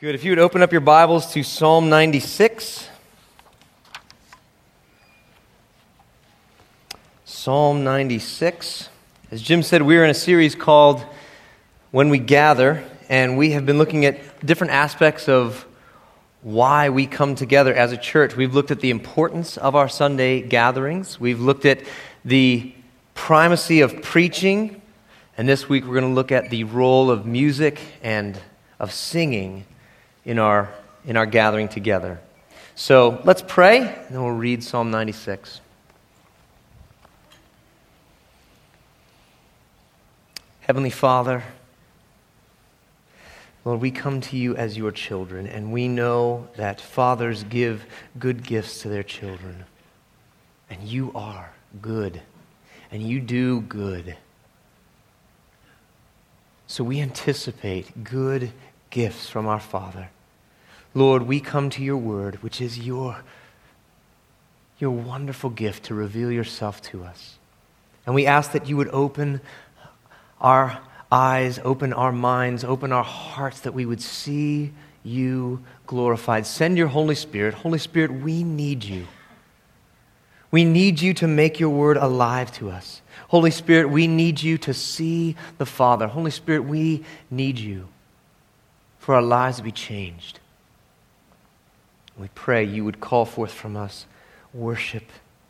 Good. If you would open up your Bibles to Psalm 96. Psalm 96. As Jim said, we're in a series called When We Gather, and we have been looking at different aspects of why we come together as a church. We've looked at the importance of our Sunday gatherings. We've looked at the primacy of preaching, and this week we're going to look at the role of music and of singing in our gathering together. So let's pray, and then we'll read Psalm 96. Heavenly Father, Lord, we come to you as your children, and we know that fathers give good gifts to their children. And you are good, and you do good. So we anticipate good gifts from our Father. Lord, we come to your word, which is your wonderful gift to reveal yourself to us. And we ask that you would open our eyes, open our minds, open our hearts, that we would see you glorified. Send your Holy Spirit. Holy Spirit, we need you. We need you to make your word alive to us. Holy Spirit, we need you to see the Father. Holy Spirit, we need you for our lives to be changed. We pray you would call forth from us worship.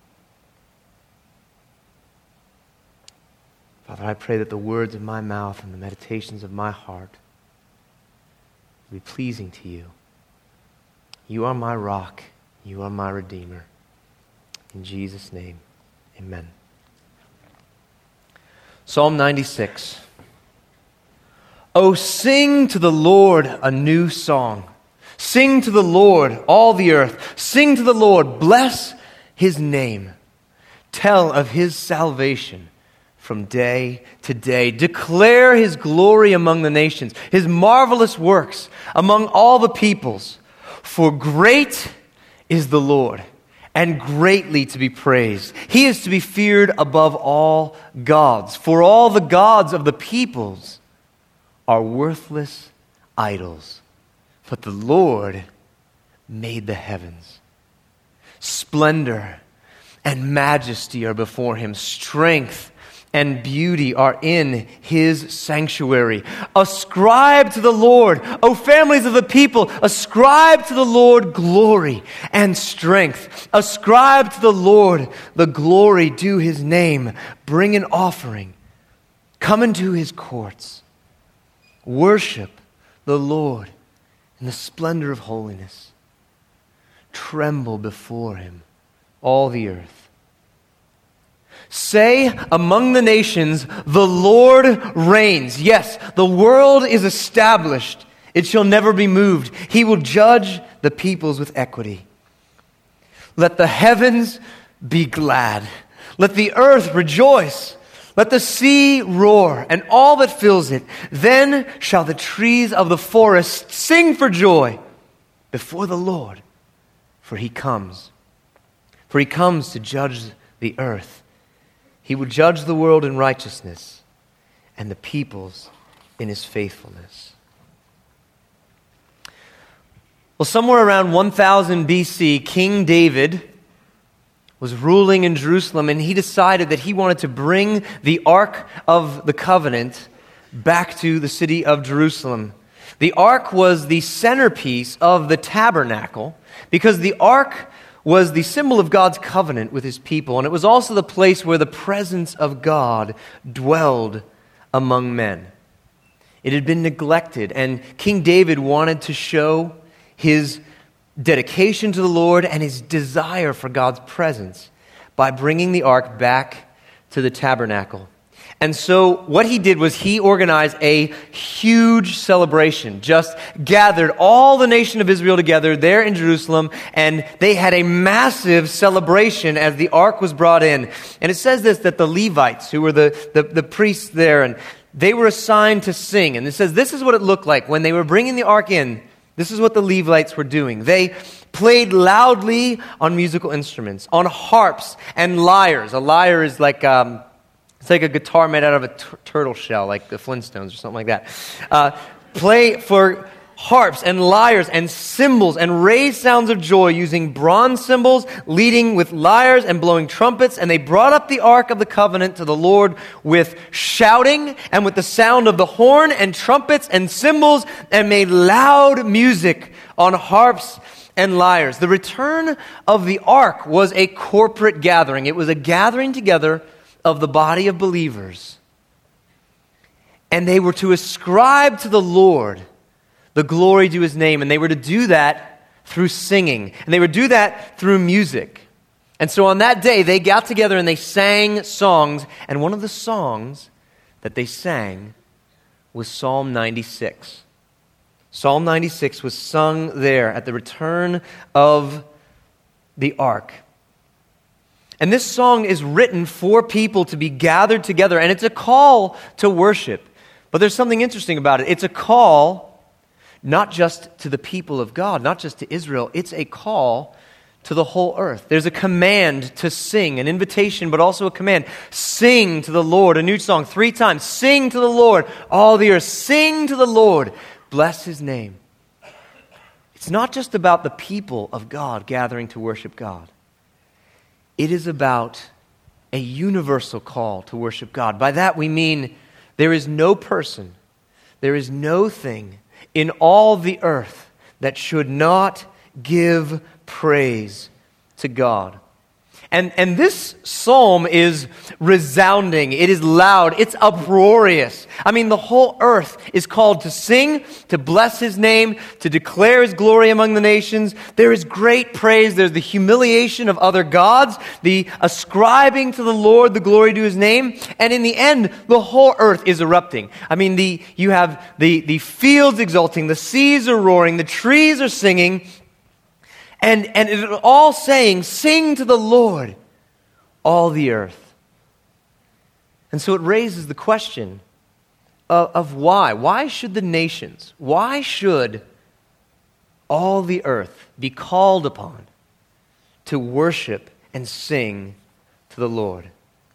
Father, I pray that the words of my mouth and the meditations of my heart be pleasing to you. You are my rock. You are my Redeemer. In Jesus' name, amen. Psalm 96. Oh, sing to the Lord a new song. Sing to the Lord, all the earth. Sing to the Lord, bless his name. Tell of his salvation from day to day. Declare his glory among the nations, his marvelous works among all the peoples. For great is the Lord, and greatly to be praised. He is to be feared above all gods. For all the gods of the peoples are worthless idols. But the Lord made the heavens. Splendor and majesty are before him. Strength and beauty are in his sanctuary. Ascribe to the Lord, O families of the people, ascribe to the Lord glory and strength. Ascribe to the Lord the glory due his name. Bring an offering. Come into his courts. Worship the Lord in the splendor of holiness. Tremble before him, all the earth. Say among the nations, the Lord reigns. Yes, the world is established. It shall never be moved. He will judge the peoples with equity. Let the heavens be glad. Let the earth rejoice. Let the sea roar and all that fills it. Then shall the trees of the forest sing for joy before the Lord, for he comes. For he comes to judge the earth. He will judge the world in righteousness and the peoples in his faithfulness. Well, somewhere around 1000 BC, King David was ruling in Jerusalem, and he decided that he wanted to bring the Ark of the Covenant back to the city of Jerusalem. The Ark was the centerpiece of the tabernacle because the Ark was the symbol of God's covenant with his people, and it was also the place where the presence of God dwelled among men. It had been neglected, and King David wanted to show his dedication to the Lord and his desire for God's presence by bringing the ark back to the tabernacle. And so what he did was he organized a huge celebration, just gathered all the nation of Israel together there in Jerusalem, and they had a massive celebration as the ark was brought in. And it says this, that the Levites, who were the priests there, and they were assigned to sing. And it says this is what it looked like when they were bringing the ark in. This is what the Levites were doing. They played loudly on musical instruments, on harps and lyres. A lyre is like it's like a guitar made out of a turtle shell, like the Flintstones or something like that. Play for harps and lyres and cymbals and raised sounds of joy using bronze cymbals, leading with lyres and blowing trumpets. And they brought up the ark of the covenant to the Lord with shouting and with the sound of the horn and trumpets and cymbals, and made loud music on harps and lyres. The return of the ark was a corporate gathering. It was a gathering together of the body of believers. And they were to ascribe to the Lord the glory to his name. And they were to do that through singing. And they would do that through music. And so on that day, they got together and they sang songs. And one of the songs that they sang was Psalm 96. Psalm 96 was sung there at the return of the ark. And this song is written for people to be gathered together. And it's a call to worship. But there's something interesting about it. It's a call not just to the people of God, not just to Israel. It's a call to the whole earth. There's a command to sing, an invitation, but also a command. Sing to the Lord, a new song 3 times. Sing to the Lord, all the earth. Sing to the Lord, bless his name. It's not just about the people of God gathering to worship God. It is about a universal call to worship God. By that we mean there is no person, there is no thing in all the earth that should not give praise to God. And this psalm is resounding. It is loud. It's uproarious. I mean, the whole earth is called to sing, to bless his name, to declare his glory among the nations. There is great praise. There's the humiliation of other gods, the ascribing to the Lord the glory to his name. And in the end, the whole earth is erupting. I mean, you have the fields exulting, the seas are roaring, the trees are singing. And it's all saying, sing to the Lord, all the earth. And so it raises the question of why. Why should the nations, why should all the earth be called upon to worship and sing to the Lord?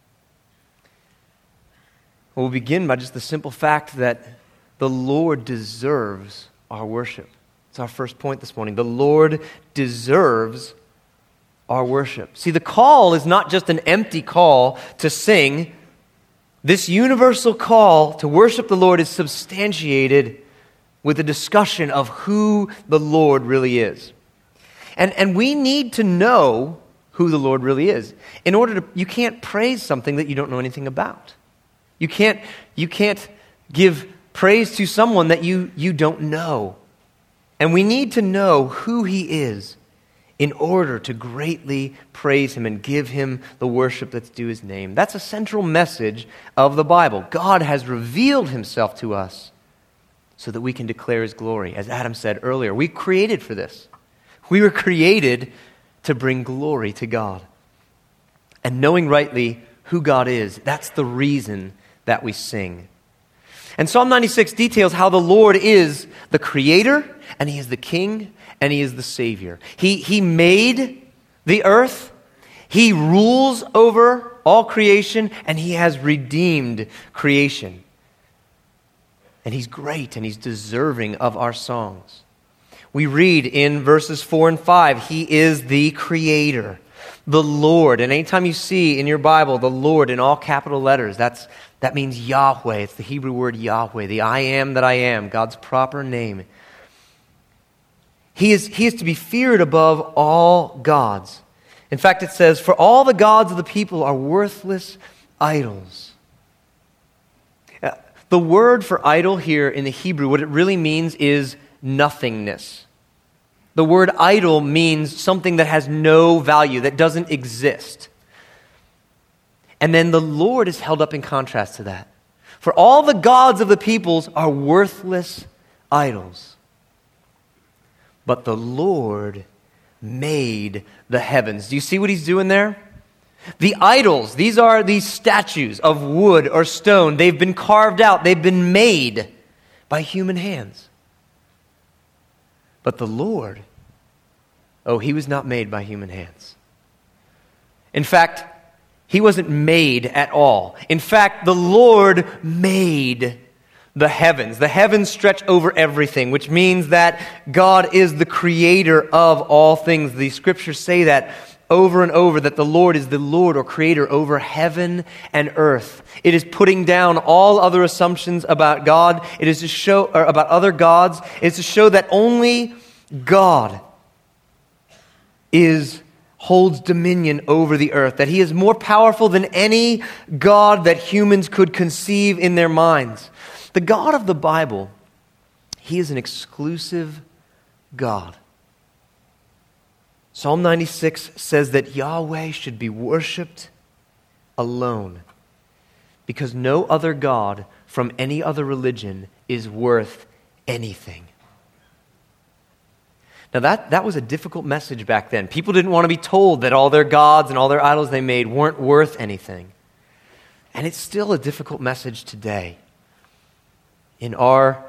Well, we'll begin by just the simple fact that the Lord deserves our worship. It's our first point this morning. The Lord deserves our worship. See, the call is not just an empty call to sing. This universal call to worship the Lord is substantiated with a discussion of who the Lord really is. And we need to know who the Lord really is. In order to, you can't praise something that you don't know anything about. You can't give praise to someone that you don't know. And we need to know who he is in order to greatly praise him and give him the worship that's due his name. That's a central message of the Bible. God has revealed himself to us so that we can declare his glory. As Adam said earlier, we created for this. We were created to bring glory to God. And knowing rightly who God is, that's the reason that we sing. And Psalm 96 details how the Lord is the creator, and he is the king, and he is the savior. He made the earth, he rules over all creation, and he has redeemed creation. And he's great, and he's deserving of our songs. We read in verses 4 and 5, he is the creator, the Lord. And anytime you see in your Bible the Lord in all capital letters, that means Yahweh. It's the Hebrew word Yahweh, the I am that I am, God's proper name. He is to be feared above all gods. In fact, it says, for all the gods of the people are worthless idols. The word for idol here in the Hebrew, what it really means is nothingness. The word idol means something that has no value, that doesn't exist. And then the Lord is held up in contrast to that. For all the gods of the peoples are worthless idols. But the Lord made the heavens. Do you see what he's doing there? The idols, these are these statues of wood or stone. They've been carved out. They've been made by human hands. But the Lord, he was not made by human hands. In fact, he wasn't made at all. In fact, the Lord made the heavens. The heavens stretch over everything, which means that God is the creator of all things. The scriptures say that over and over, that the Lord is the Lord or creator over heaven and earth. It is putting down all other assumptions about God. It is to show, or about other gods. It is to show that only God holds dominion over the earth, that he is more powerful than any god that humans could conceive in their minds. The God of the Bible, he is an exclusive God. Psalm 96 says that Yahweh should be worshipped alone because no other God from any other religion is worth anything. Now that was a difficult message back then. People didn't want to be told that all their gods and all their idols they made weren't worth anything. And it's still a difficult message today. In our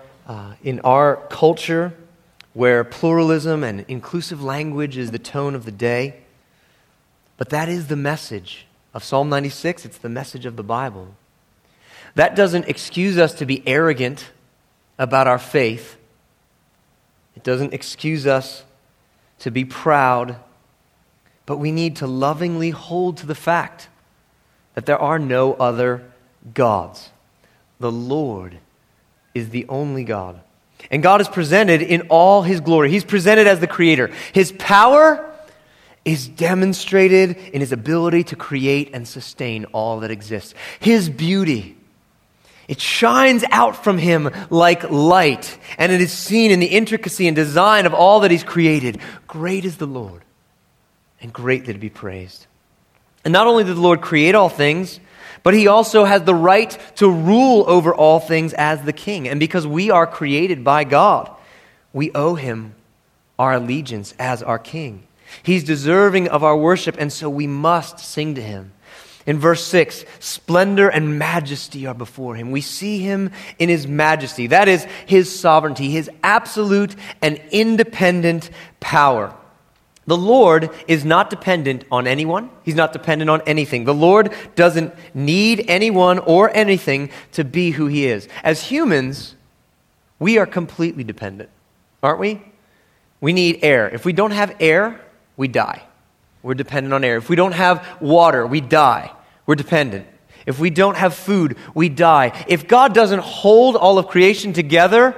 culture, where pluralism and inclusive language is the tone of the day. But that is the message of Psalm 96. It's the message of the Bible. That doesn't excuse us to be arrogant about our faith. It doesn't excuse us to be proud. But we need to lovingly hold to the fact that there are no other gods. The Lord is the only God. And God is presented in all his glory. He's presented as the creator. His power is demonstrated in his ability to create and sustain all that exists. His beauty, it shines out from him like light, and it is seen in the intricacy and design of all that he's created. Great is the Lord, and greatly to be praised. And not only did the Lord create all things, but he also has the right to rule over all things as the king. And because we are created by God, we owe him our allegiance as our king. He's deserving of our worship, and so we must sing to him. In verse 6, splendor and majesty are before him. We see him in his majesty. That is his sovereignty, his absolute and independent power. The Lord is not dependent on anyone. He's not dependent on anything. The Lord doesn't need anyone or anything to be who he is. As humans, we are completely dependent, aren't we? We need air. If we don't have air, we die. We're dependent on air. If we don't have water, we die. We're dependent. If we don't have food, we die. If God doesn't hold all of creation together,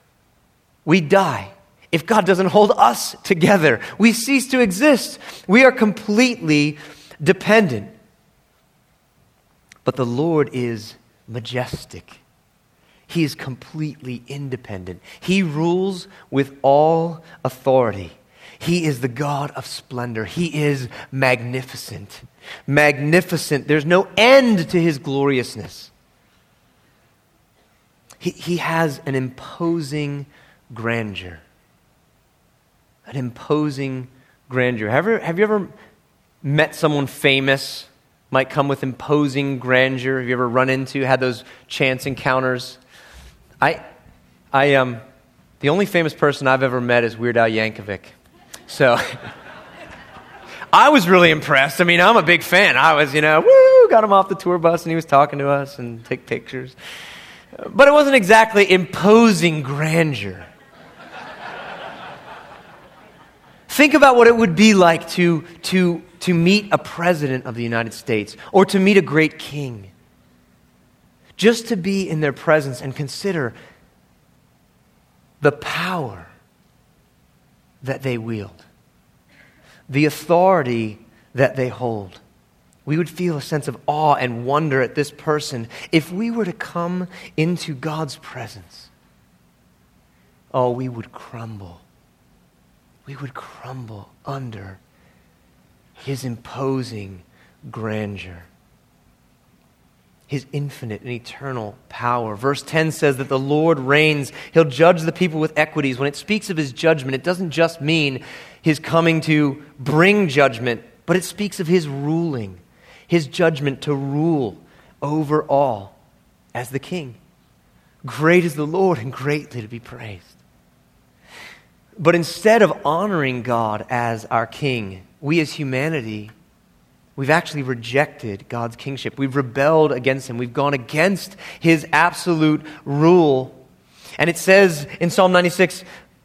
we die. If God doesn't hold us together, we cease to exist. We are completely dependent. But the Lord is majestic. He is completely independent. He rules with all authority. He is the God of splendor. He is magnificent. Magnificent. There's no end to his gloriousness. He has an imposing grandeur. An imposing grandeur. Have you ever met someone famous? Might come with imposing grandeur. Have you ever run into, had those chance encounters? The only famous person I've ever met is Weird Al Yankovic. So I was really impressed. I mean, I'm a big fan. I was, got him off the tour bus and he was talking to us and take pictures. But it wasn't exactly imposing grandeur. Think about what it would be like to meet a president of the United States or to meet a great king. Just to be in their presence and consider the power that they wield, the authority that they hold. We would feel a sense of awe and wonder at this person if we were to come into God's presence. Oh, we would crumble. We would crumble under his imposing grandeur, his infinite and eternal power. Verse 10 says that the Lord reigns. He'll judge the people with equities. When it speaks of his judgment, it doesn't just mean his coming to bring judgment, but it speaks of his ruling, his judgment to rule over all as the king. Great is the Lord and greatly to be praised. But instead of honoring God as our king, we as humanity, we've actually rejected God's kingship. We've rebelled against him. We've gone against his absolute rule. And it says in Psalm 96,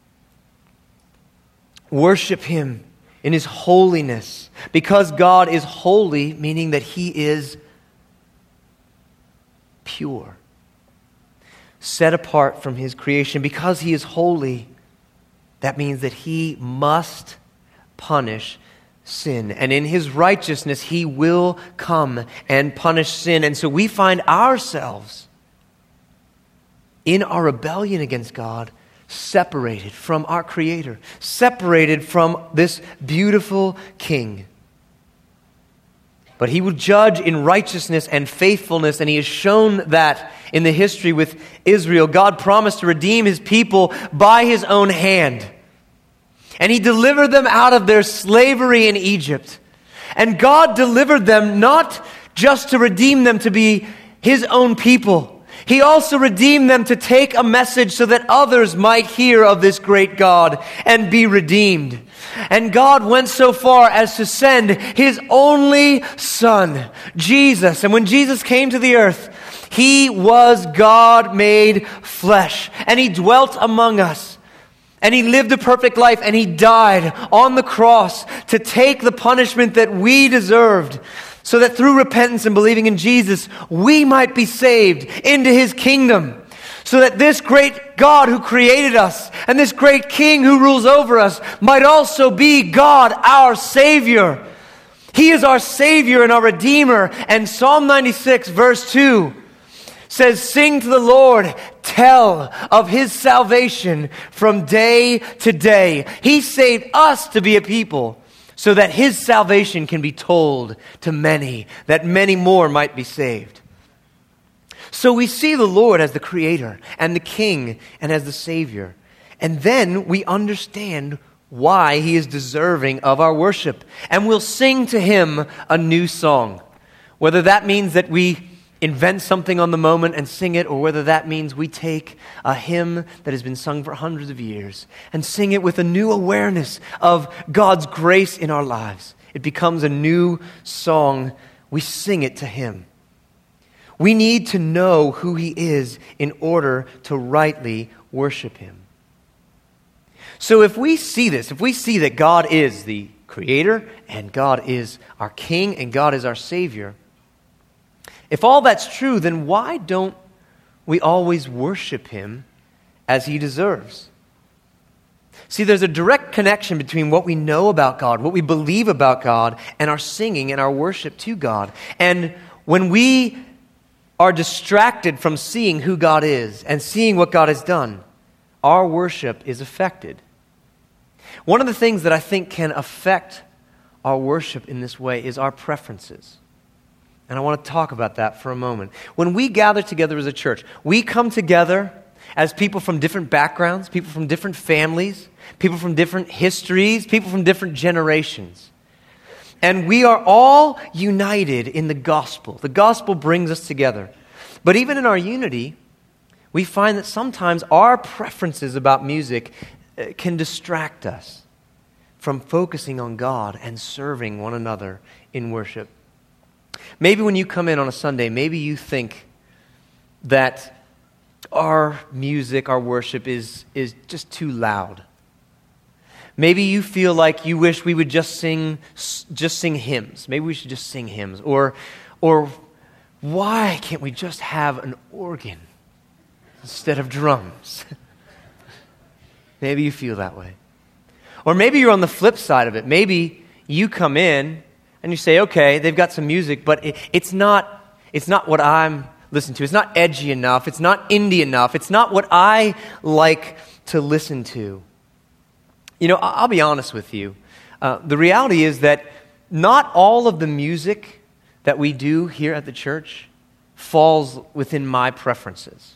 worship him in his holiness, because God is holy, meaning that he is pure, set apart from his creation. Because he is holy, that means that he must punish sin. And in his righteousness, he will come and punish sin. And so we find ourselves in our rebellion against God, separated from our Creator, separated from this beautiful King. But he will judge in righteousness and faithfulness, and he has shown that in the history with Israel. God promised to redeem his people by his own hand. And he delivered them out of their slavery in Egypt. And God delivered them not just to redeem them to be his own people. He also redeemed them to take a message so that others might hear of this great God and be redeemed. And God went so far as to send his only Son, Jesus. And when Jesus came to the earth, he was God made flesh. And he dwelt among us. And he lived a perfect life. And he died on the cross to take the punishment that we deserved, so that through repentance and believing in Jesus, we might be saved into his kingdom. So that this great God who created us and this great King who rules over us might also be God, our Savior. He is our Savior and our Redeemer. And Psalm 96 verse 2 says, sing to the Lord, tell of his salvation from day to day. He saved us to be a people, so that his salvation can be told to many, that many more might be saved. So we see the Lord as the Creator and the King and as the Savior. And then we understand why he is deserving of our worship. And we'll sing to him a new song. Whether that means that we invent something on the moment and sing it, or whether that means we take a hymn that has been sung for hundreds of years and sing it with a new awareness of God's grace in our lives. It becomes a new song. We sing it to him. We need to know who he is in order to rightly worship him. So if we see this, if we see that God is the Creator and God is our King and God is our Savior, if all that's true, then why don't we always worship him as he deserves? See, there's a direct connection between what we know about God, what we believe about God, and our singing and our worship to God. And when we are distracted from seeing who God is and seeing what God has done, our worship is affected. One of the things that I think can affect our worship in this way is our preferences. And I want to talk about that for a moment. When we gather together as a church, we come together as people from different backgrounds, people from different families, people from different histories, people from different generations. And we are all united in the gospel. The gospel brings us together. But even in our unity, we find that sometimes our preferences about music can distract us from focusing on God and serving one another in worship. Maybe when you come in on a Sunday, maybe you think that our music, our worship is just too loud. Maybe you feel like you wish we would just sing hymns. Maybe we should just sing hymns. Or why can't we just have an organ instead of drums? Maybe you feel that way. Or maybe you're on the flip side of it. Maybe you come in and you say, okay, they've got some music, but it's not what I'm listening to. It's not edgy enough. It's not indie enough. It's not what I like to listen to. You know, I'll be honest with you. The reality is that not all of the music that we do here at the church falls within my preferences.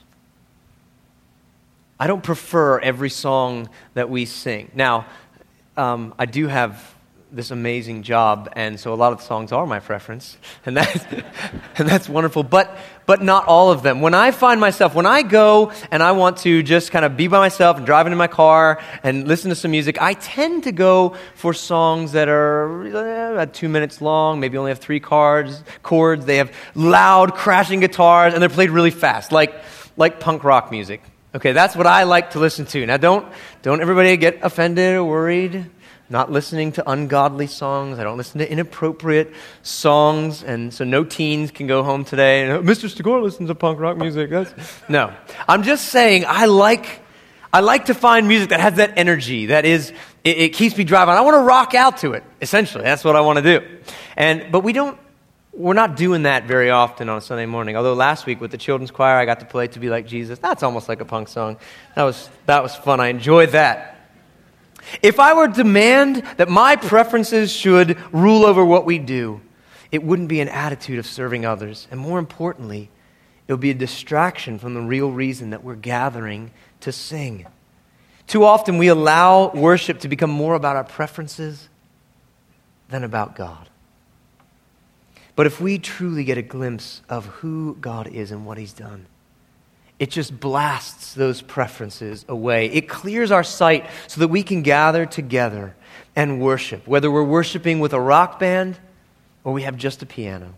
I don't prefer every song that we sing. Now, I do have this amazing job, and so a lot of the songs are my preference, and that's wonderful, but not all of them. When I go and I want to just kind of be by myself and drive into my car and listen to some music, I tend to go for songs that are about 2 minutes long, maybe only have 3 chords. They have loud, crashing guitars, and they're played really fast, like punk rock music. Okay, that's what I like to listen to. Now, don't everybody get offended or worried. Not listening to ungodly songs. I don't listen to inappropriate songs, and so no teens can go home today. Mr. Stigor listens to punk rock music. No, I'm just saying I like to find music that has that energy. That is, it keeps me driving. I want to rock out to it. Essentially, that's what I want to do. But we're not doing that very often on a Sunday morning. Although last week with the children's choir, I got to play "To Be Like Jesus." That's almost like a punk song. That was fun. I enjoyed that. If I were to demand that my preferences should rule over what we do, it wouldn't be an attitude of serving others. And more importantly, it would be a distraction from the real reason that we're gathering to sing. Too often we allow worship to become more about our preferences than about God. But if we truly get a glimpse of who God is and what He's done, it just blasts those preferences away. It clears our sight so that we can gather together and worship, whether we're worshiping with a rock band or we have just a piano.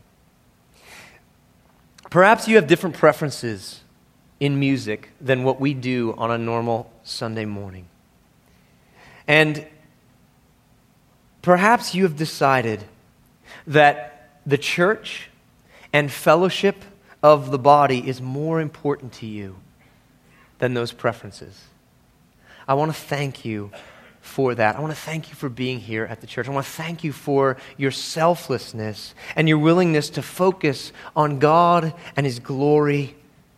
Perhaps you have different preferences in music than what we do on a normal Sunday morning. And perhaps you have decided that the church and fellowship of the body is more important to you than those preferences. I want to thank you for that. I want to thank you for being here at the church. I want to thank you for your selflessness and your willingness to focus on God and His glory.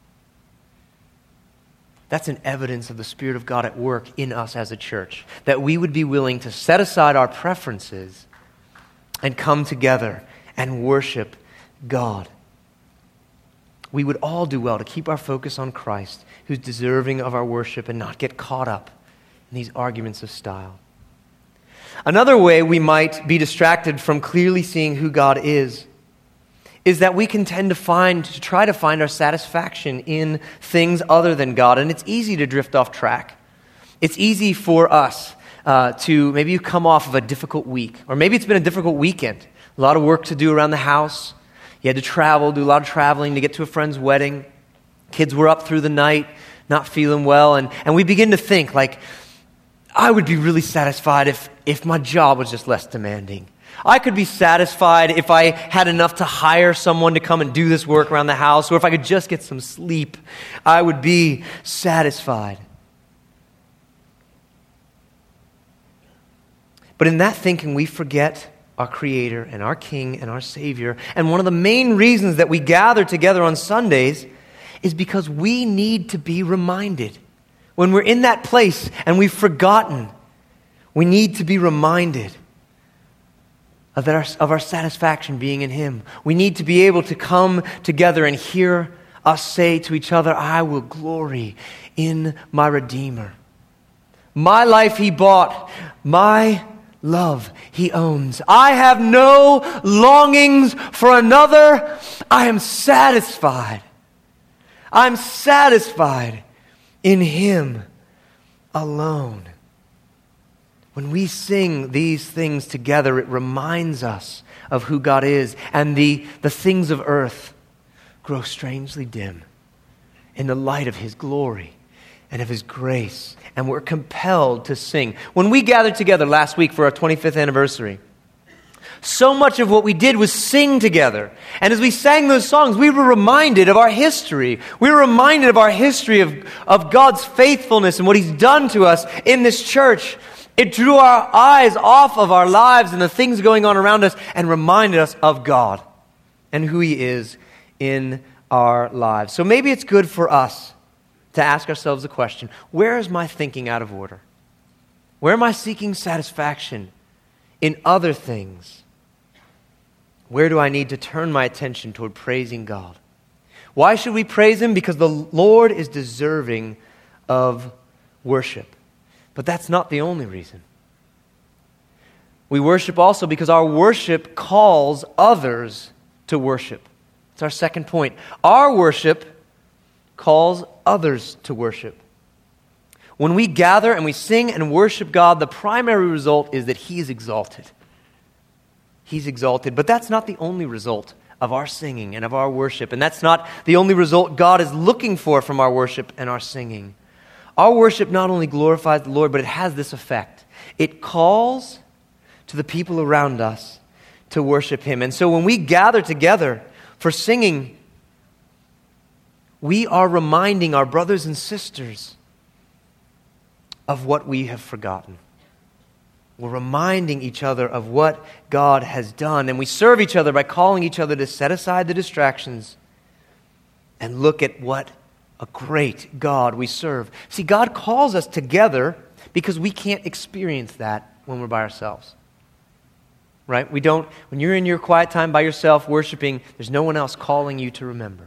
That's an evidence of the Spirit of God at work in us as a church, that we would be willing to set aside our preferences and come together and worship God. We would all do well to keep our focus on Christ, who's deserving of our worship, and not get caught up in these arguments of style. Another way we might be distracted from clearly seeing who God is that we can tend to try to find our satisfaction in things other than God, and it's easy to drift off track. It's easy for us maybe you come off of a difficult week, or maybe it's been a difficult weekend, a lot of work to do around the house. You had to travel, do a lot of traveling to get to a friend's wedding. Kids were up through the night, not feeling well. And we begin to think, like, I would be really satisfied if my job was just less demanding. I could be satisfied if I had enough to hire someone to come and do this work around the house, or if I could just get some sleep. I would be satisfied. But in that thinking, we forget our Creator and our King and our Savior. And one of the main reasons that we gather together on Sundays is because we need to be reminded. When we're in that place and we've forgotten, we need to be reminded of our satisfaction being in Him. We need to be able to come together and hear us say to each other, I will glory in my Redeemer. My life He bought, my love He owns. I have no longings for another. I am satisfied. I'm satisfied in Him alone. When we sing these things together, it reminds us of who God is, and the things of earth grow strangely dim in the light of His glory and of His grace, and we're compelled to sing. When we gathered together last week for our 25th anniversary, so much of what we did was sing together. And as we sang those songs, we were reminded of our history. We were reminded of our history of God's faithfulness and what He's done to us in this church. It drew our eyes off of our lives and the things going on around us and reminded us of God and who He is in our lives. So maybe it's good for us to ask ourselves the question, where is my thinking out of order? Where am I seeking satisfaction in other things? Where do I need to turn my attention toward praising God? Why should we praise Him? Because the Lord is deserving of worship. But that's not the only reason. We worship also because our worship calls others to worship. It's our second point. Our worship calls others to worship. When we gather and we sing and worship God, the primary result is that He is exalted. He's exalted. But that's not the only result of our singing and of our worship. And that's not the only result God is looking for from our worship and our singing. Our worship not only glorifies the Lord, but it has this effect. It calls to the people around us to worship Him. And so when we gather together for singing, we are reminding our brothers and sisters of what we have forgotten. We're reminding each other of what God has done. And we serve each other by calling each other to set aside the distractions and look at what a great God we serve. See, God calls us together because we can't experience that when we're by ourselves. Right? When you're in your quiet time by yourself worshiping, there's no one else calling you to remember.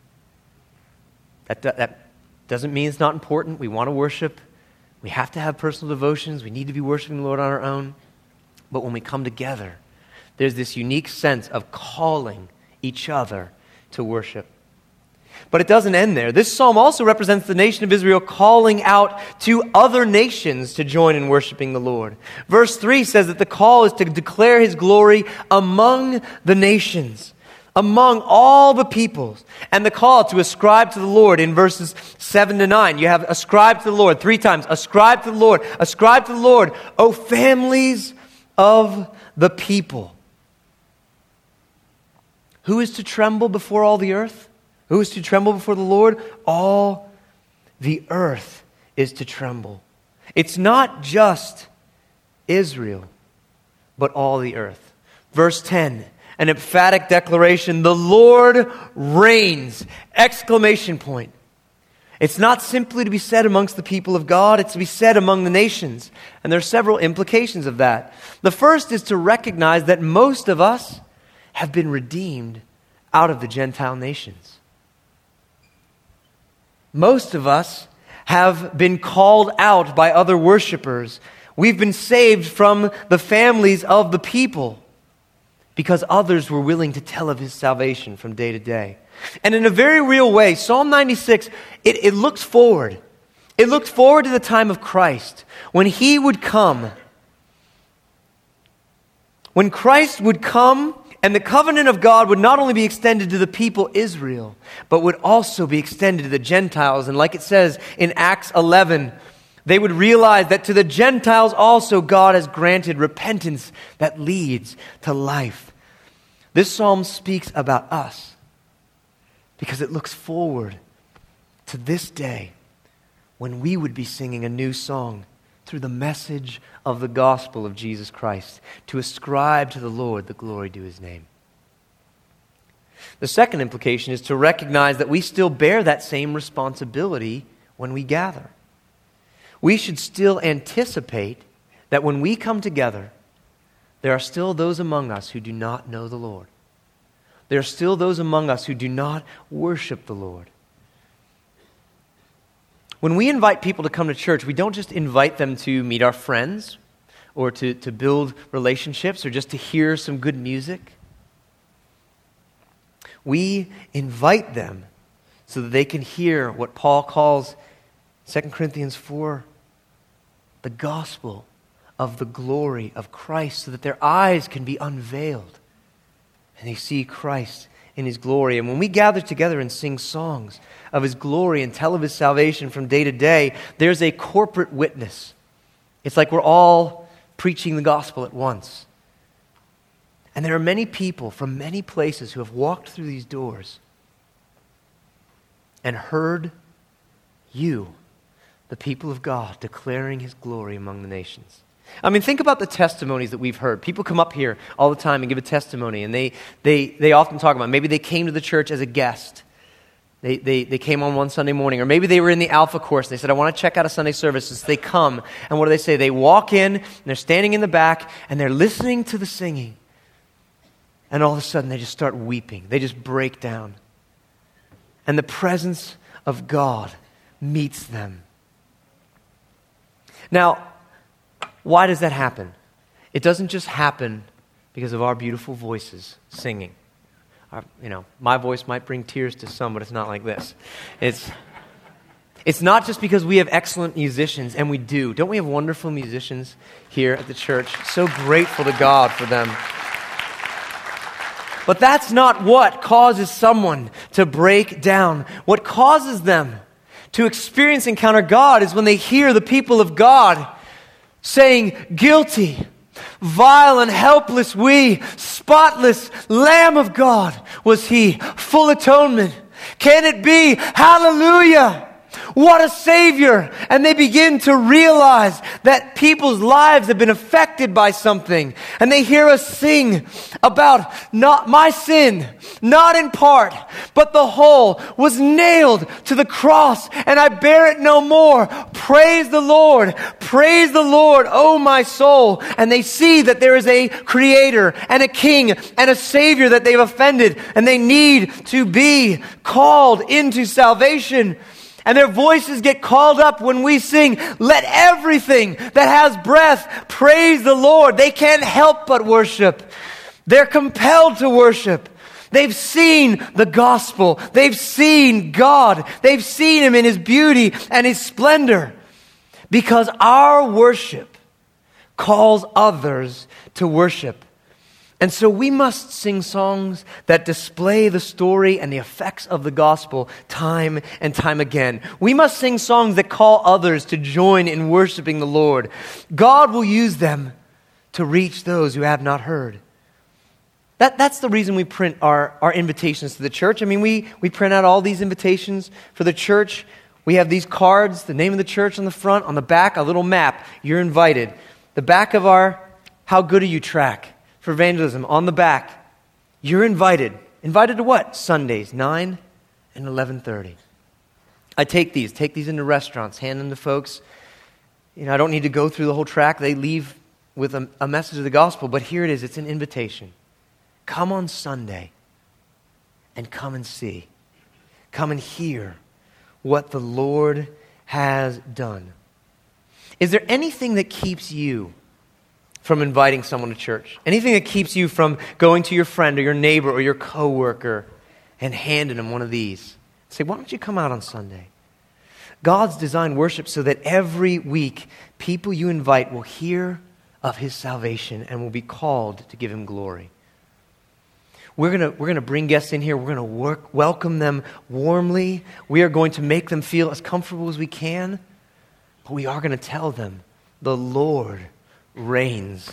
That doesn't mean it's not important. We want to worship. We have to have personal devotions. We need to be worshiping the Lord on our own. But when we come together, there's this unique sense of calling each other to worship. But it doesn't end there. This psalm also represents the nation of Israel calling out to other nations to join in worshiping the Lord. Verse 3 says that the call is to declare His glory among the nations, among all the peoples. And the call to ascribe to the Lord in verses 7 to 9. You have ascribe to the Lord 3 times. Ascribe to the Lord. Ascribe to the Lord, O families of the people. Who is to tremble before all the earth? Who is to tremble before the Lord? All the earth is to tremble. It's not just Israel, but all the earth. Verse 10, an emphatic declaration, the Lord reigns! Exclamation point. It's not simply to be said amongst the people of God, it's to be said among the nations. And there are several implications of that. The first is to recognize that most of us have been redeemed out of the Gentile nations. Most of us have been called out by other worshipers. We've been saved from the families of the people because others were willing to tell of His salvation from day to day. And in a very real way, Psalm 96, it looks forward. It looked forward to the time of Christ, when He would come. When Christ would come, and the covenant of God would not only be extended to the people Israel, but would also be extended to the Gentiles. And like it says in Acts 11, they would realize that to the Gentiles also God has granted repentance that leads to life. This psalm speaks about us because it looks forward to this day when we would be singing a new song through the message of the gospel of Jesus Christ, to ascribe to the Lord the glory due His name. The second implication is to recognize that we still bear that same responsibility when we gather. We should still anticipate that when we come together, there are still those among us who do not know the Lord. There are still those among us who do not worship the Lord. When we invite people to come to church, we don't just invite them to meet our friends or to build relationships or just to hear some good music. We invite them so that they can hear what Paul calls 2 Corinthians 4, the gospel of the glory of Christ, so that their eyes can be unveiled and they see Christ in His glory. And when we gather together and sing songs of His glory and tell of His salvation from day to day, there's a corporate witness. It's like we're all preaching the gospel at once. And there are many people from many places who have walked through these doors and heard you, the people of God, declaring His glory among the nations. I mean, think about the testimonies that we've heard. People come up here all the time and give a testimony, and they often talk about maybe they came to the church as a guest. They came on one Sunday morning, or maybe they were in the Alpha course. And they said, I want to check out a Sunday service. So they come, and what do they say? They walk in, and they're standing in the back, and they're listening to the singing. And all of a sudden, they just start weeping. They just break down. And the presence of God meets them. Now, why does that happen? It doesn't just happen because of our beautiful voices singing. My voice might bring tears to some, but it's not like this. It's not just because we have excellent musicians, and we do. Don't we have wonderful musicians here at the church? So grateful to God for them. But that's not what causes someone to break down. What causes them to experience encounter God is when they hear the people of God saying, "Guilty, vile and helpless we, spotless Lamb of God was He, full atonement. Can it be? Hallelujah! What a Savior!" And they begin to realize that people's lives have been affected by something. And they hear us sing about not my sin, not in part, but the whole, was nailed to the cross, and I bear it no more. Praise the Lord, oh my soul. And they see that there is a Creator and a King and a Savior that they've offended, and they need to be called into salvation. And their voices get called up when we sing, "Let everything that has breath praise the Lord." They can't help but worship. They're compelled to worship. They've seen the gospel. They've seen God. They've seen Him in His beauty and His splendor. Because our worship calls others to worship. And so we must sing songs that display the story and the effects of the gospel time and time again. We must sing songs that call others to join in worshiping the Lord. God will use them to reach those who have not heard. That's the reason we print our invitations to the church. I mean, we print out all these invitations for the church. We have these cards, the name of the church on the front, on the back, a little map. You're invited. The back of our How Good Are You track for evangelism, on the back, you're invited. Invited to what? Sundays, 9 and 11:30. I take these into restaurants, hand them to folks. I don't need to go through the whole track. They leave with a message of the gospel, but here it is. It's an invitation. Come on Sunday and come and see. Come and hear what the Lord has done. Is there anything that keeps you from inviting someone to church? Anything that keeps you from going to your friend or your neighbor or your coworker and handing them one of these? Say, "Why don't you come out on Sunday?" God's designed worship so that every week people you invite will hear of His salvation and will be called to give Him glory. We're gonna bring guests in here. We're gonna welcome them warmly. We are going to make them feel as comfortable as we can. But we are going to tell them, the Lord reigns.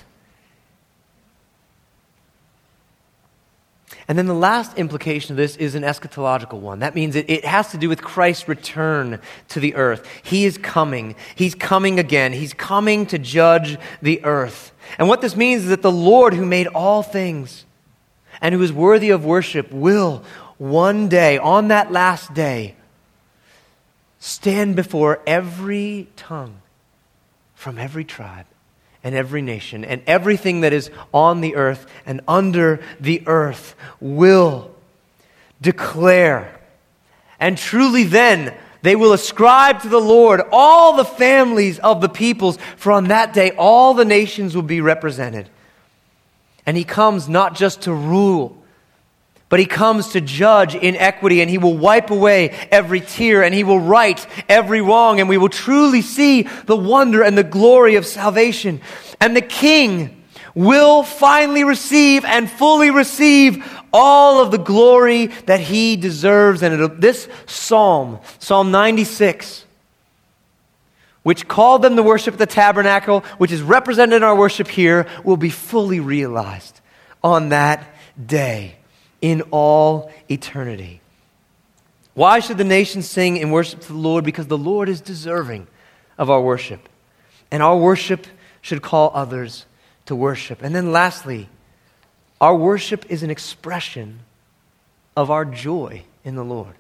And then the last implication of this is an eschatological one. That means it has to do with Christ's return to the earth. He is coming. He's coming again. He's coming to judge the earth. And what this means is that the Lord who made all things and who is worthy of worship will one day, on that last day, stand before every tongue from every tribe and every nation, and everything that is on the earth and under the earth will declare. And truly then, they will ascribe to the Lord all the families of the peoples, for on that day all the nations will be represented. And He comes not just to rule, but He comes to judge in equity, and He will wipe away every tear, and He will right every wrong, and we will truly see the wonder and the glory of salvation. And the King will finally receive and fully receive all of the glory that He deserves. And this Psalm 96, which called them to worship at the tabernacle, which is represented in our worship here, will be fully realized on that day in all eternity. Why should the nations sing in worship to the Lord? Because the Lord is deserving of our worship. And our worship should call others to worship. And then lastly, our worship is an expression of our joy in the Lord.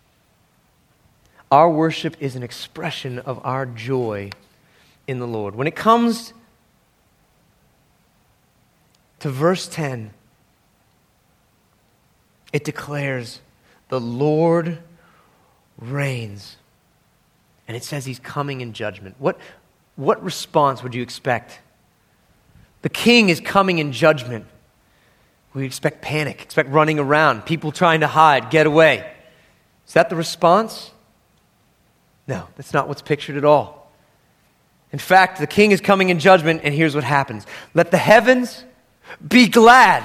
Our worship is an expression of our joy in the Lord. When it comes to verse 10, it declares, the Lord reigns. And it says He's coming in judgment. What response would you expect The king is coming in judgment. We expect panic, expect running around, people trying to hide, get away. Is that the response? No, that's not what's pictured at all. In fact, the king is coming in judgment, and here's what happens. Let the heavens be glad.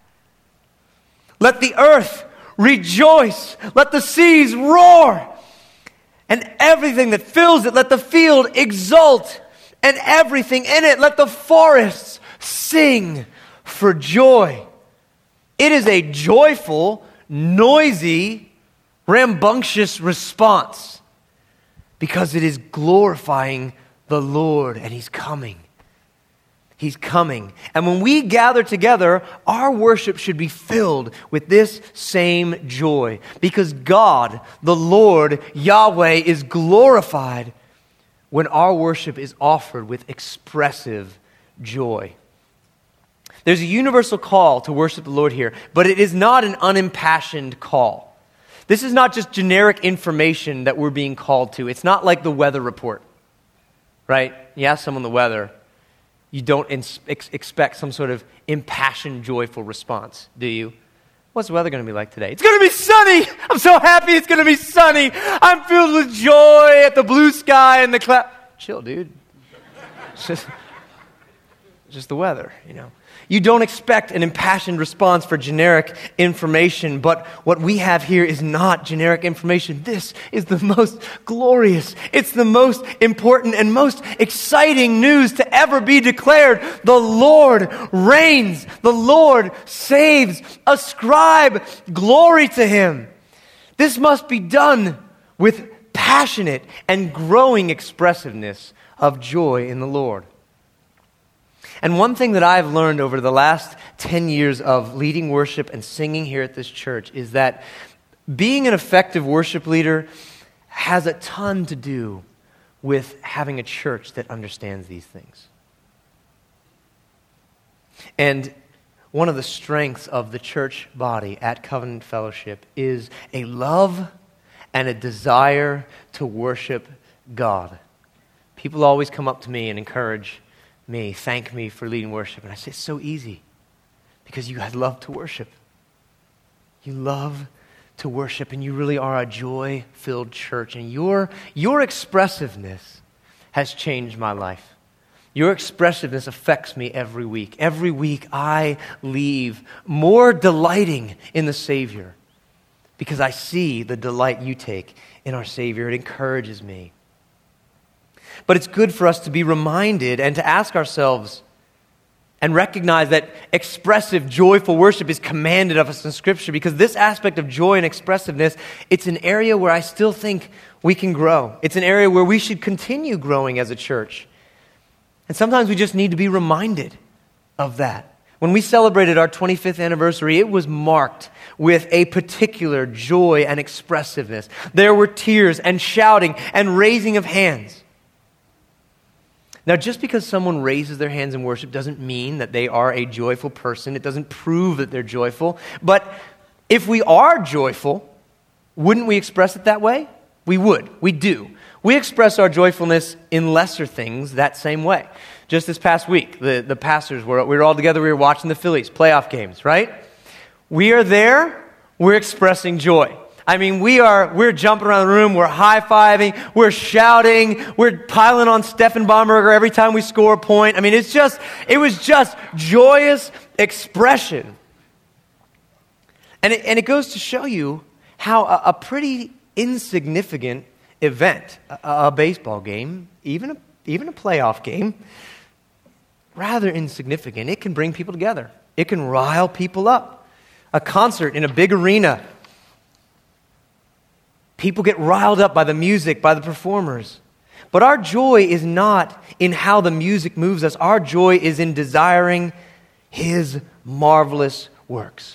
Let the earth rejoice. Let the seas roar. And everything that fills it, let the field exult. And everything in it, let the forests sing for joy. It is a joyful, noisy, rambunctious response because it is glorifying the Lord, and He's coming. He's coming. And when we gather together, our worship should be filled with this same joy because God, the Lord, Yahweh, is glorified when our worship is offered with expressive joy. There's a universal call to worship the Lord here, but it is not an unimpassioned call. This is not just generic information that we're being called to. It's not like the weather report, right? You ask someone the weather, you don't expect some sort of impassioned, joyful response, do you? What's the weather going to be like today? It's going to be sunny! I'm so happy it's going to be sunny! I'm filled with joy at the blue sky and the cloud. Chill, dude. It's just the weather, you know. You don't expect an impassioned response for generic information, but what we have here is not generic information. This is the most glorious, it's the most important and most exciting news to ever be declared. The Lord reigns. The Lord saves. Ascribe glory to Him. This must be done with passionate and growing expressiveness of joy in the Lord. And one thing that I've learned over the last 10 years of leading worship and singing here at this church is that being an effective worship leader has a ton to do with having a church that understands these things. And one of the strengths of the church body at Covenant Fellowship is a love and a desire to worship God. People always come up to me and encourage me, thank me for leading worship. And I say, it's so easy because you guys love to worship. You love to worship, and you really are a joy-filled church. And your expressiveness has changed my life. Your expressiveness affects me every week. Every week I leave more delighting in the Savior because I see the delight you take in our Savior. It encourages me. But it's good for us to be reminded and to ask ourselves and recognize that expressive, joyful worship is commanded of us in Scripture because this aspect of joy and expressiveness, it's an area where I still think we can grow. It's an area where we should continue growing as a church. And sometimes we just need to be reminded of that. When we celebrated our 25th anniversary, it was marked with a particular joy and expressiveness. There were tears and shouting and raising of hands. Now, just because someone raises their hands in worship doesn't mean that they are a joyful person. It doesn't prove that they're joyful. But if we are joyful, wouldn't we express it that way? We would. We do. We express our joyfulness in lesser things that same way. Just this past week, the pastors we were all together. We were watching the Phillies playoff games, right? We are there. We're expressing joy. I mean, we're jumping around the room, we're high-fiving, we're shouting, we're piling on Stefan Baumberger every time we score a point. I mean, it was just joyous expression. And it goes to show you how a pretty insignificant event, a baseball game, even a playoff game, rather insignificant. It can bring people together. It can rile people up. A concert in a big arena, people get riled up by the music, by the performers. But our joy is not in how the music moves us. Our joy is in desiring His marvelous works.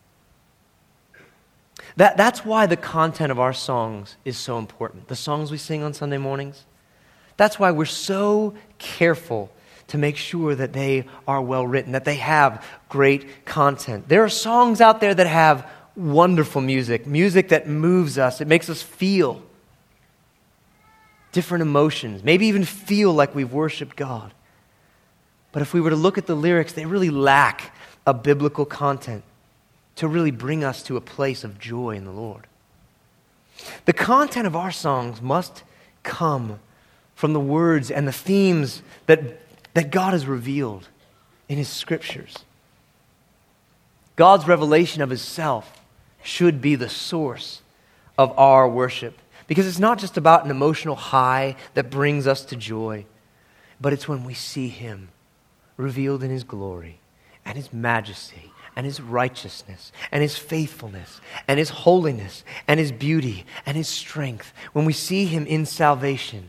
That's why the content of our songs is so important. The songs we sing on Sunday mornings. That's why we're so careful to make sure that they are well written, that they have great content. There are songs out there that have wonderful music that moves us. It makes us feel different emotions, maybe even feel like we've worshiped God. But if we were to look at the lyrics, they really lack a biblical content to really bring us to a place of joy in the Lord. The content of our songs must come from the words and the themes that God has revealed in His Scriptures. God's revelation of Himself should be the source of our worship, because it's not just about an emotional high that brings us to joy, but it's when we see Him revealed in His glory and His majesty and His righteousness and His faithfulness and His holiness and His beauty and His strength. When we see Him in salvation,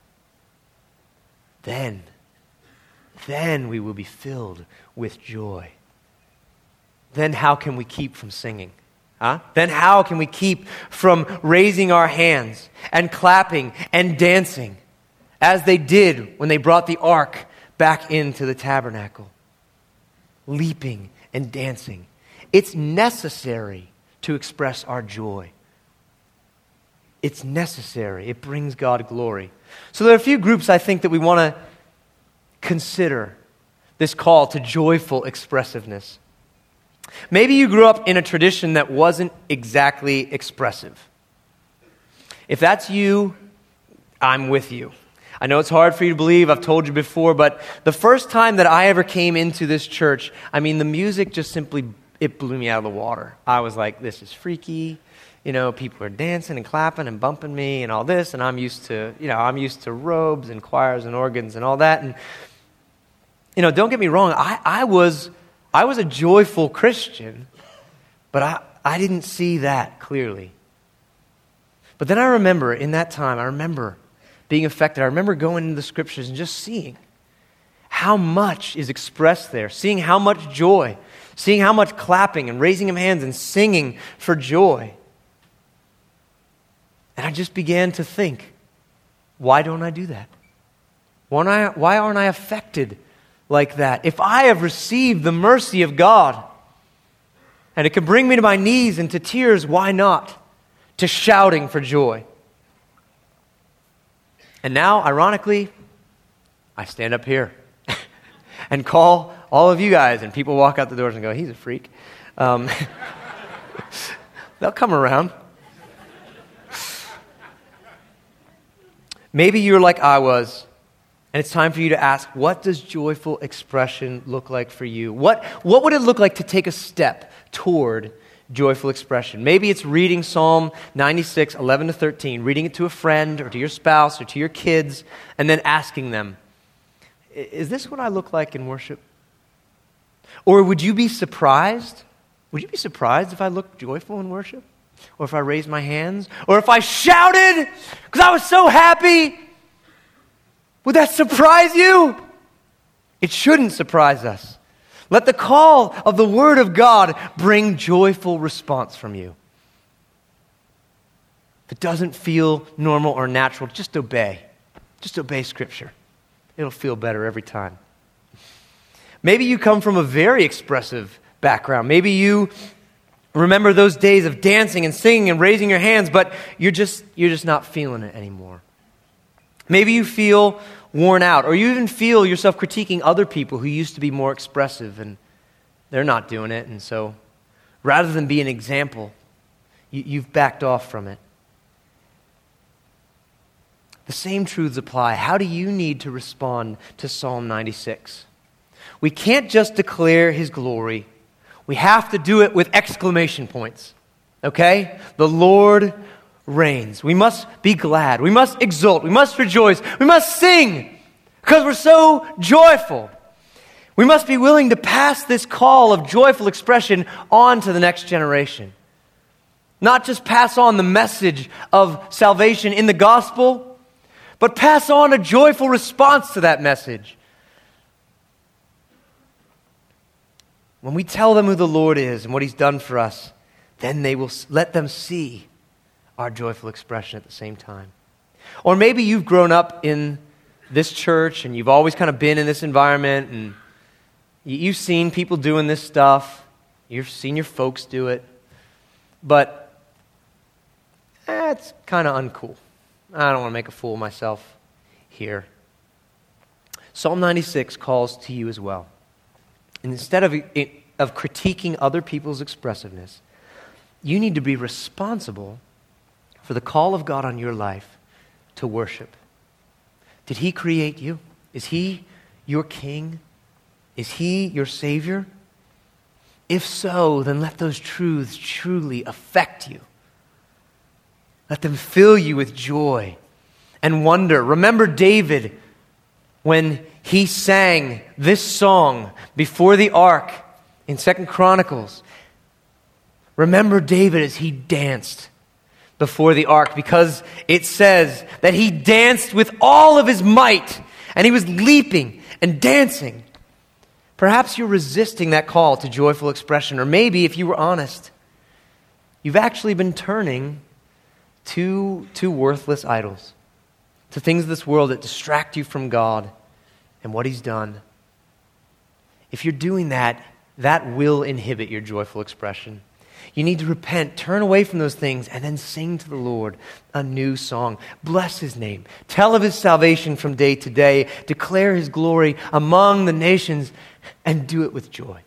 then we will be filled with joy. Then how can we keep from singing? Then how can we keep from raising our hands and clapping and dancing as they did when they brought the ark back into the tabernacle? Leaping and dancing. It's necessary to express our joy. It's necessary. It brings God glory. So there are a few groups I think that we want to consider this call to joyful expressiveness. Maybe you grew up in a tradition that wasn't exactly expressive. If that's you, I'm with you. I know it's hard for you to believe, I've told you before, but the first time that I ever came into this church, the music just simply, it blew me out of the water. I was like, this is freaky. People are dancing and clapping and bumping me and all this, and I'm used to robes and choirs and organs and all that. And, don't get me wrong, I was a joyful Christian, but I didn't see that clearly. But then I remember, in that time, being affected. I remember going into the Scriptures and just seeing how much is expressed there, seeing how much joy, seeing how much clapping and raising of hands and singing for joy. And I just began to think, why don't I do that? Why aren't I affected like that? If I have received the mercy of God, and it can bring me to my knees and to tears, why not to shouting for joy? And now, ironically, I stand up here and call all of you guys, and people walk out the doors and go, he's a freak. They'll come around. Maybe you're like I was, and it's time for you to ask, what does joyful expression look like for you? What would it look like to take a step toward joyful expression? Maybe it's reading Psalm 96, 11 to 13, reading it to a friend or to your spouse or to your kids, and then asking them, is this what I look like in worship? Or would you be surprised? Would you be surprised if I looked joyful in worship? Or if I raised my hands? Or if I shouted because I was so happy? Would that surprise you? It shouldn't surprise us. Let the call of the Word of God bring joyful response from you. If it doesn't feel normal or natural, just obey. Just obey Scripture. It'll feel better every time. Maybe you come from a very expressive background. Maybe you remember those days of dancing and singing and raising your hands, but you're just not feeling it anymore. Maybe you feel worn out, or you even feel yourself critiquing other people who used to be more expressive and they're not doing it. And so rather than be an example, you've backed off from it. The same truths apply. How do you need to respond to Psalm 96? We can't just declare His glory. We have to do it with exclamation points. Okay? The Lord reigns. We must be glad. We must exult. We must rejoice. We must sing because we're so joyful. We must be willing to pass this call of joyful expression on to the next generation. Not just pass on the message of salvation in the gospel, but pass on a joyful response to that message. When we tell them who the Lord is and what He's done for us, then they will let them see our joyful expression at the same time. Or maybe you've grown up in this church and you've always kind of been in this environment and you've seen people doing this stuff. You've seen your folks do it. But it's kind of uncool. I don't want to make a fool of myself here. Psalm 96 calls to you as well. And instead of critiquing other people's expressiveness, you need to be responsible for the call of God on your life to worship. Did He create you? Is He your King? Is He your Savior? If so, then let those truths truly affect you. Let them fill you with joy and wonder. Remember David when he sang this song before the ark in 2 Chronicles. Remember David as he danced before the ark, because it says that he danced with all of his might and he was leaping and dancing. Perhaps you're resisting that call to joyful expression, or maybe, if you were honest, you've actually been turning to worthless idols, to things of this world that distract you from God and what He's done. If you're doing that, that will inhibit your joyful expression. You need to repent, turn away from those things, and then sing to the Lord a new song. Bless His name. Tell of His salvation from day to day. Declare His glory among the nations, and do it with joy.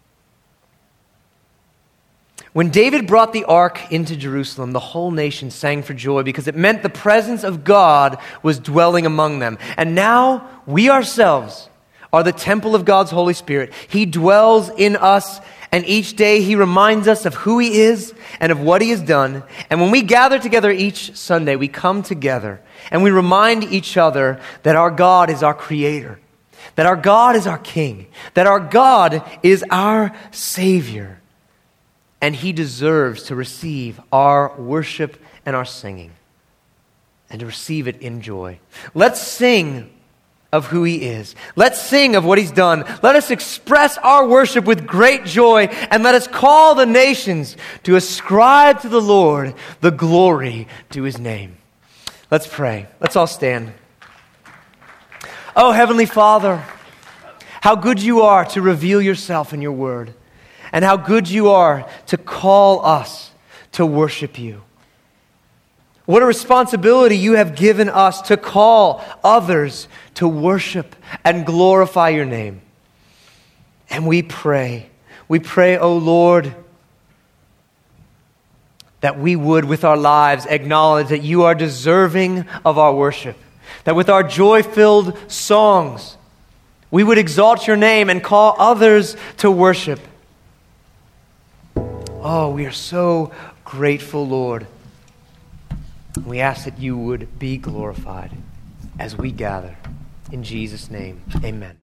When David brought the ark into Jerusalem, the whole nation sang for joy because it meant the presence of God was dwelling among them. And now we ourselves are the temple of God's Holy Spirit. He dwells in us, and each day He reminds us of who He is and of what He has done. And when we gather together each Sunday, we come together and we remind each other that our God is our Creator, that our God is our King, that our God is our Savior, and He deserves to receive our worship and our singing, and to receive it in joy. Let's sing of who He is. Let's sing of what He's done. Let us express our worship with great joy, and let us call the nations to ascribe to the Lord the glory to His name. Let's pray. Let's all stand. Oh, Heavenly Father, how good You are to reveal Yourself in Your word, and how good You are to call us to worship You. What a responsibility You have given us to call others to worship and glorify Your name. And we pray, O Lord, that we would with our lives acknowledge that You are deserving of our worship, that with our joy-filled songs, we would exalt Your name and call others to worship. Oh, we are so grateful, Lord. We ask that You would be glorified as we gather. In Jesus' name, amen.